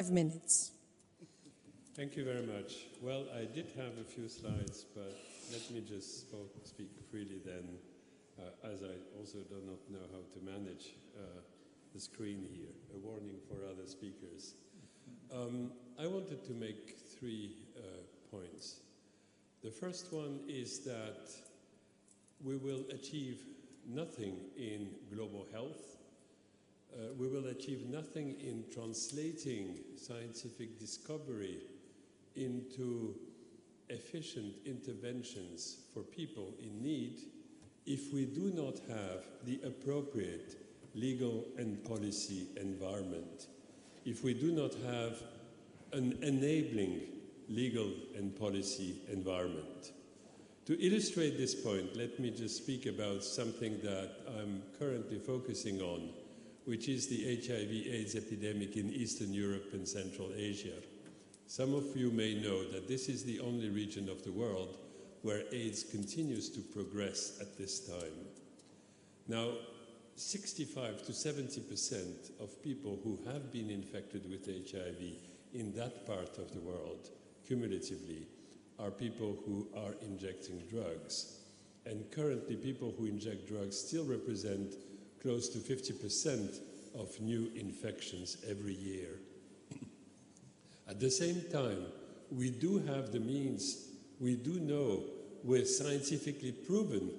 5 minutes. Thank you very much. Well, I did have a few slides, but let me just speak freely then, as I also do not know how to manage the screen here. A warning for other speakers. I wanted to make 3 points. The first one is that we will achieve nothing in global health. We will achieve nothing in translating scientific discovery into efficient interventions for people in need if we do not have the appropriate legal and policy environment, if we do not have an enabling legal and policy environment. To illustrate this point, let me just speak about something that I'm currently focusing on, which is the HIV/AIDS epidemic in Eastern Europe and Central Asia. Some of you may know that this is the only region of the world where AIDS continues to progress at this time. Now, 65 to 70% of people who have been infected with HIV in that part of the world, cumulatively, are people who are injecting drugs. And currently, people who inject drugs still represent close to 50% of new infections every year. At the same time, we do have the means, we do know with scientifically proven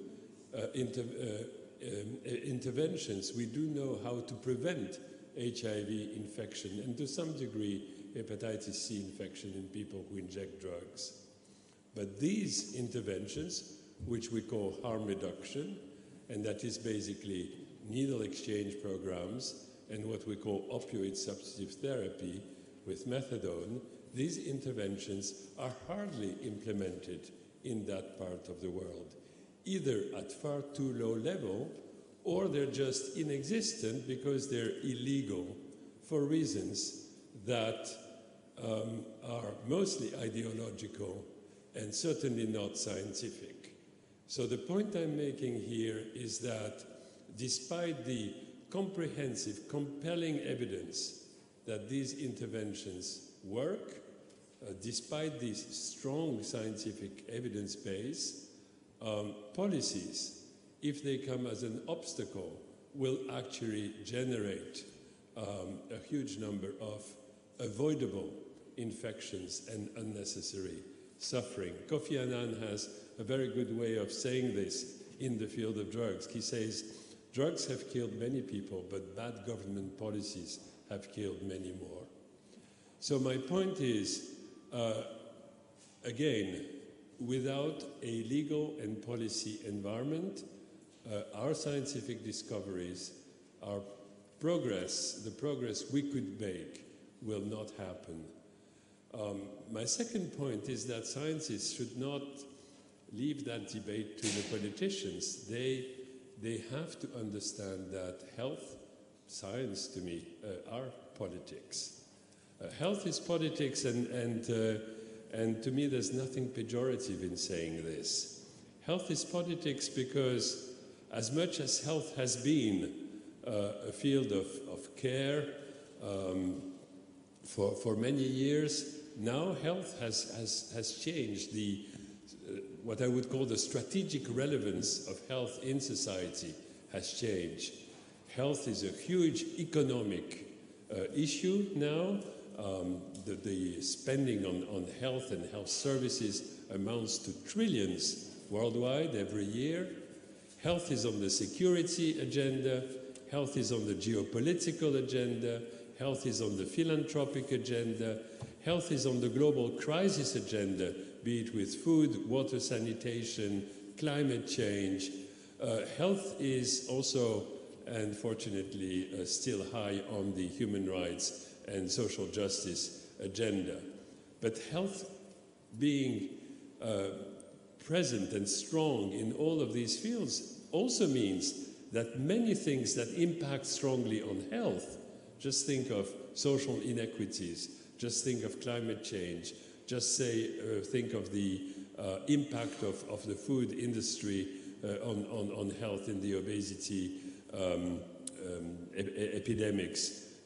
interventions, we do know how to prevent HIV infection and to some degree hepatitis C infection in people who inject drugs. But these interventions, which we call harm reduction, and that is basically needle exchange programs and what we call opioid substitute therapy with methadone, these interventions are hardly implemented in that part of the world, either at far too low level or they're just inexistent because they're illegal for reasons that are mostly ideological and certainly not scientific. So the point I'm making here is that despite the comprehensive, compelling evidence that these interventions work, despite this strong scientific evidence base, policies, if they come as an obstacle, will actually generate a huge number of avoidable infections and unnecessary suffering. Kofi Annan has a very good way of saying this in the field of drugs. He says, drugs have killed many people, but bad government policies have killed many more. So my point is, again, without a legal and policy environment, our scientific discoveries, our progress, the progress we could make will not happen. My second point is that scientists should not leave that debate to the politicians. They have to understand that health, science to me, are politics. Health is politics, and to me there's nothing pejorative in saying this. Health is politics because as much as health has been a field of care for many years, now health has changed. What I would call the strategic relevance of health in society has changed. Health is a huge economic issue now. The spending on health and health services amounts to trillions worldwide every year. Health is on the security agenda. Health is on the geopolitical agenda. Health is on the philanthropic agenda. Health is on the global crisis agenda, be it with food, water sanitation, climate change. Health is also, unfortunately, still high on the human rights and social justice agenda. But health being present and strong in all of these fields also means that many things that impact strongly on health, just think of social inequities, just think of climate change, just think of the impact of the food industry on health in the obesity epidemics.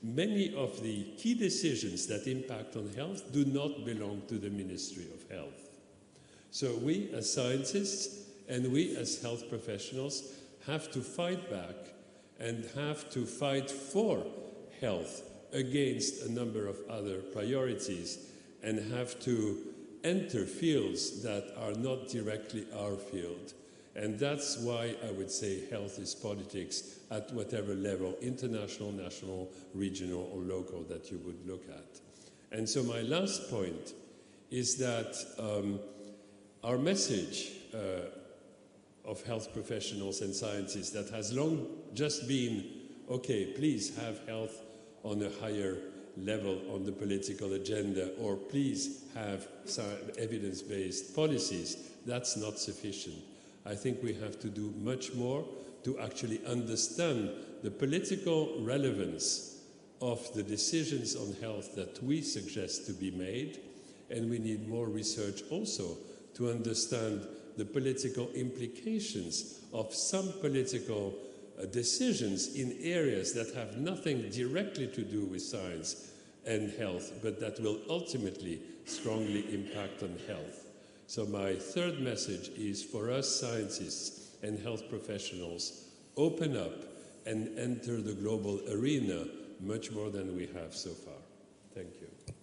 many of the key decisions that impact on health do not belong to the Ministry of Health. So we as scientists and we as health professionals have to fight back and have to fight for health against a number of other priorities, and have to enter fields that are not directly our field. And that's why I would say health is politics at whatever level, international, national, regional, or local, that you would look at. And so my last point is that our message of health professionals and scientists that has long just been, okay, please have health on a higher level on the political agenda, or please have evidence-based policies, that's not sufficient. I think we have to do much more to actually understand the political relevance of the decisions on health that we suggest to be made, and we need more research also to understand the political implications of some political decisions in areas that have nothing directly to do with science and health, but that will ultimately strongly impact on health. So my third message is for us scientists and health professionals, open up and enter the global arena much more than we have so far. Thank you.